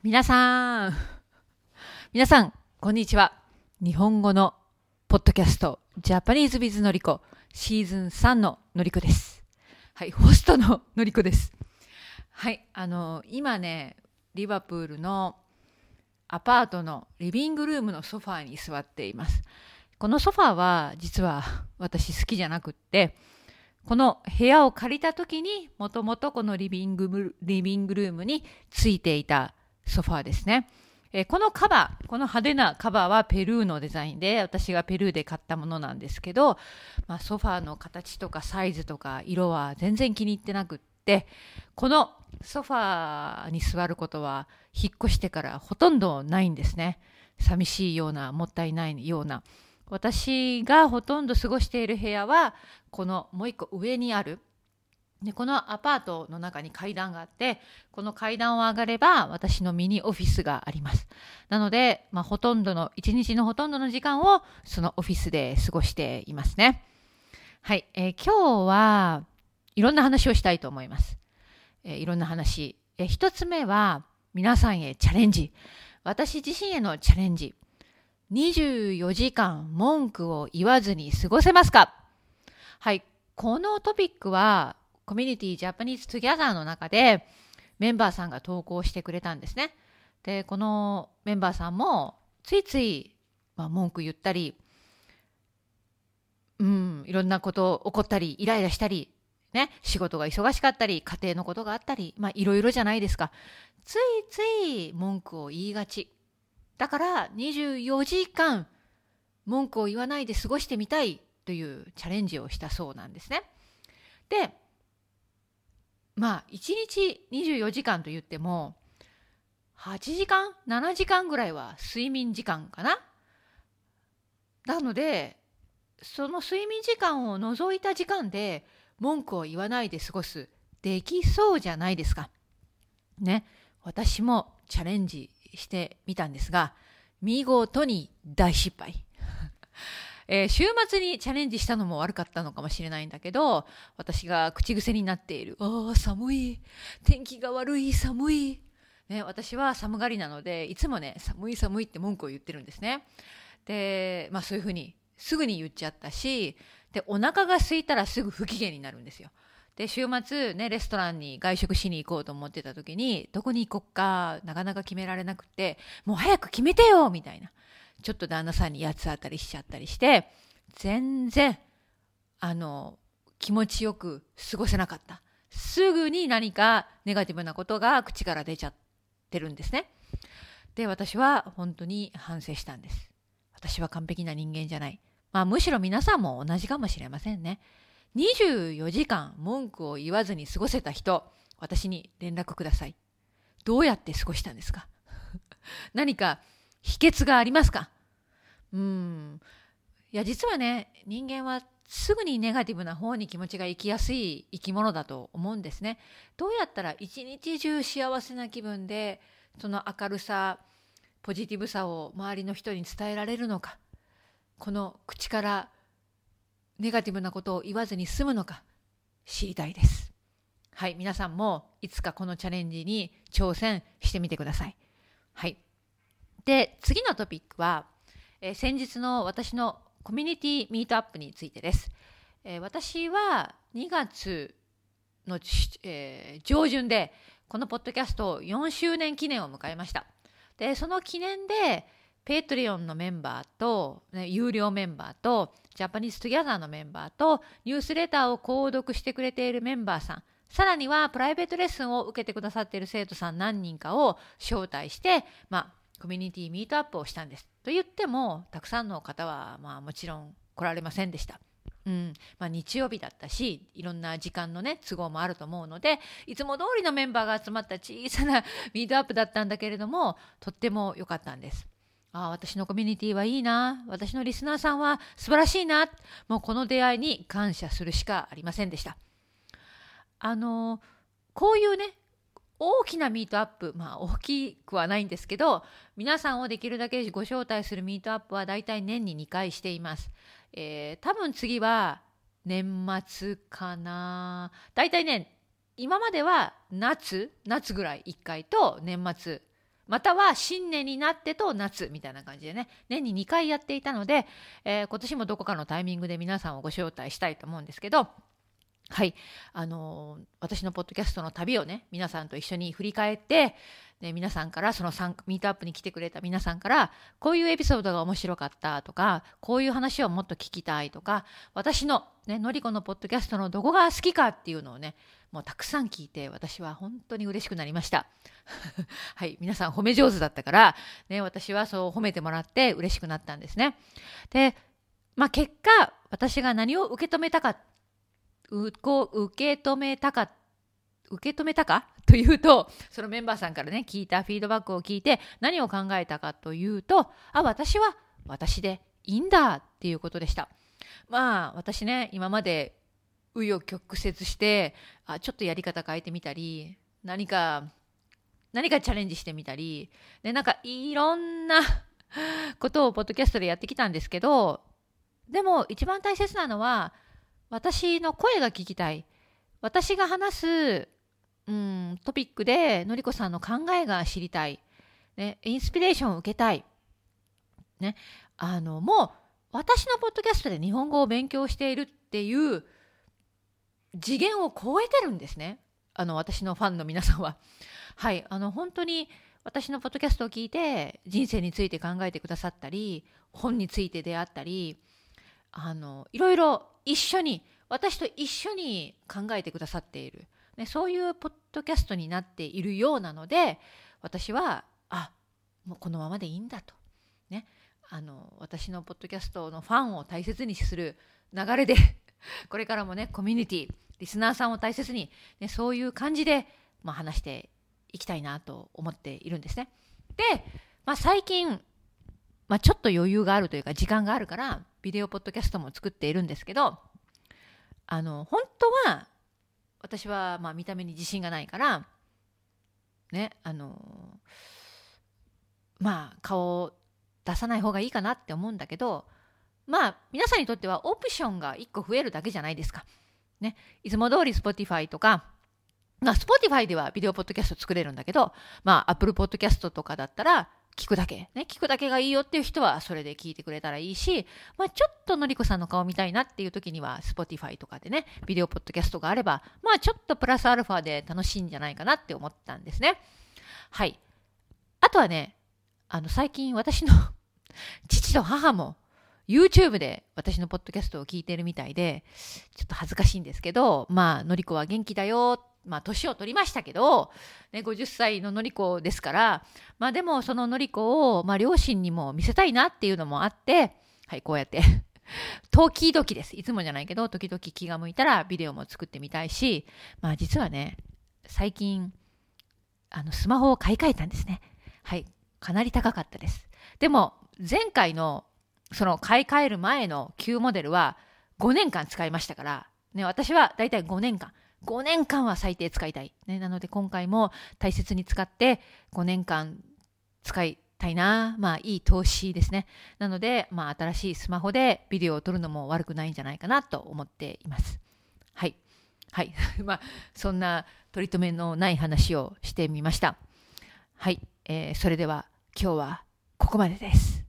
皆さん、皆さん、こんにちは。日本語のポッドキャスト、ジャパニーズビズのりこ、シーズン3ののりこです。はい、ホストののりこです。はい、今ね、リバプールのアパートのリビングルームのソファーに座っています。このソファーは実は私好きじゃなくって、この部屋を借りた時にもともとこのリビングルームについていたソファーですね。この派手なカバーはペルーのデザインで、私がペルーで買ったものなんですけど、ソファーの形とかサイズとか色は全然気に入ってなくって、このソファーに座ることは引っ越してからほとんどないんですね。寂しいような、もったいないような。私がほとんど過ごしている部屋はこのもう一個上にあるで、このアパートの中に階段があって、この階段を上がれば私のミニオフィスがあります。なので、一日のほとんどの時間をそのオフィスで過ごしていますね。はい、今日はいろんな話をしたいと思います。いろんな話。一つ目は皆さんへチャレンジ。私自身へのチャレンジ。24時間文句を言わずに過ごせますか？はい、このトピックはコミュニティジャパニーズトゥギャザーの中でメンバーさんが投稿してくれたんですね。で、このメンバーさんもついつい、文句言ったり、いろんなこと起こったり、イライラしたり、ね、仕事が忙しかったり、家庭のことがあったり、いろいろじゃないですか。ついつい文句を言いがち。だから24時間文句を言わないで過ごしてみたいというチャレンジをしたそうなんですね。で、1日24時間と言っても8時間7時間ぐらいは睡眠時間かな。なのでその睡眠時間を除いた時間で文句を言わないで過ごす、できそうじゃないですかね。私もチャレンジしてみたんですが、見事に大失敗週末にチャレンジしたのも悪かったのかもしれないんだけど、私が口癖になっている寒い、天気が悪い、寒い、ね、私は寒がりなのでいつもね、寒い寒いって文句を言ってるんですね。で、そういうふうにすぐに言っちゃったし、でお腹が空いたらすぐ不機嫌になるんですよ。で、週末ね、レストランに外食しに行こうと思ってた時に、どこに行こっかなかなか決められなくて、もう早く決めてよみたいな、ちょっと旦那さんに八つ当たりしちゃったりして、全然気持ちよく過ごせなかった。すぐに何かネガティブなことが口から出ちゃってるんですね。で、私は本当に反省したんです。私は完璧な人間じゃない。むしろ皆さんも同じかもしれませんね。24時間文句を言わずに過ごせた人、私に連絡ください。どうやって過ごしたんですか？何か秘訣がありますか？いや、実はね、人間はすぐにネガティブな方に気持ちが行きやすい生き物だと思うんですね。どうやったら一日中幸せな気分で、その明るさ、ポジティブさを周りの人に伝えられるのか、この口からネガティブなことを言わずに済むのか知りたいです。はい、皆さんもいつかこのチャレンジに挑戦してみてください。はい。で、次のトピックは、先日の私のコミュニティミートアップについてです。私は2月の、上旬でこのポッドキャスト4周年記念を迎えました。で、その記念でペイトリオンのメンバーと、有料メンバーとジャパニーズトゥギャザーのメンバーとニュースレターを購読してくれているメンバーさん、さらにはプライベートレッスンを受けてくださっている生徒さん何人かを招待して、コミュニティミートアップをしたんです。と言ってもたくさんの方はもちろん来られませんでした。日曜日だったし、いろんな時間のね都合もあると思うので、いつも通りのメンバーが集まった小さなミートアップだったんだけれども、とっても良かったんです。私のコミュニティはいいな、私のリスナーさんは素晴らしいな、もうこの出会いに感謝するしかありませんでした。こういうね大きなミートアップ、大きくはないんですけど、皆さんをできるだけご招待するミートアップはだいたい年に2回しています。多分次は年末かな。だいたいね、今までは夏ぐらい1回と年末、 または新年になってと夏みたいな感じでね、年に2回やっていたので、今年もどこかのタイミングで皆さんをご招待したいと思うんですけど、はい、私のポッドキャストの旅をね、皆さんと一緒に振り返って、で皆さんからそのミートアップに来てくれた皆さんからこういうエピソードが面白かったとか、こういう話をもっと聞きたいとか、私のねのりこのポッドキャストのどこが好きかっていうのをね、もうたくさん聞いて、私は本当に嬉しくなりましたはい、皆さん褒め上手だったから、ね、私はそう褒めてもらって嬉しくなったんですね。で、結果私が何を受け止めたかというと、そのメンバーさんからね聞いたフィードバックを聞いて何を考えたかというと、私は私でいいんだっていうことでした。私ね、今まで紆余曲折してちょっとやり方変えてみたり、何かチャレンジしてみたりで、いろんなことをポッドキャストでやってきたんですけど、でも一番大切なのは私の声が聞きたい、私が話す、トピックでのりこさんの考えが知りたい、ね、インスピレーションを受けたい、ね、もう私のポッドキャストで日本語を勉強しているっていう次元を超えてるんですね、私のファンの皆さんは。はい、本当に私のポッドキャストを聞いて人生について考えてくださったり、本について出会ったり、いろいろ私と一緒に考えてくださっている、ね、そういうポッドキャストになっているようなので、私はもうこのままでいいんだと、ね、私のポッドキャストのファンを大切にする流れでこれからもね、コミュニティリスナーさんを大切に、ね、そういう感じで、話していきたいなと思っているんですね。で、最近、ちょっと余裕があるというか時間があるからビデオポッドキャストも作っているんですけど、本当は私は見た目に自信がないからね、顔を出さない方がいいかなって思うんだけど、皆さんにとってはオプションが1個増えるだけじゃないですか、ね、いつも通り Spotify とか、Spotify ではビデオポッドキャスト作れるんだけど、Apple ポッドキャストとかだったら聞くだけがいいよっていう人はそれで聞いてくれたらいいし、ちょっとのりこさんの顔見たいなっていう時には Spotify とかでね、ビデオポッドキャストがあれば、ちょっとプラスアルファで楽しいんじゃないかなって思ったんですね。はい。あとはね、最近私の父と母も YouTube で私のポッドキャストを聞いてるみたいで、ちょっと恥ずかしいんですけど、のりこは元気だよ、年を取りましたけど、ね、50歳ののりこですから、でもそののりこを、両親にも見せたいなっていうのもあって、はい、こうやって時々です。いつもじゃないけど、時々気が向いたらビデオも作ってみたいし、実はね、最近スマホを買い替えたんですね。はい、かなり高かったです。でも前回のその買い替える前の旧モデルは5年間使いましたから、ね、私はだいたい5年間は最低使いたい、ね、なので今回も大切に使って5年間使いたいな、いい投資ですね。なので、新しいスマホでビデオを撮るのも悪くないんじゃないかなと思っています。はいはいそんな取り留めのない話をしてみました。はい、それでは今日はここまでです。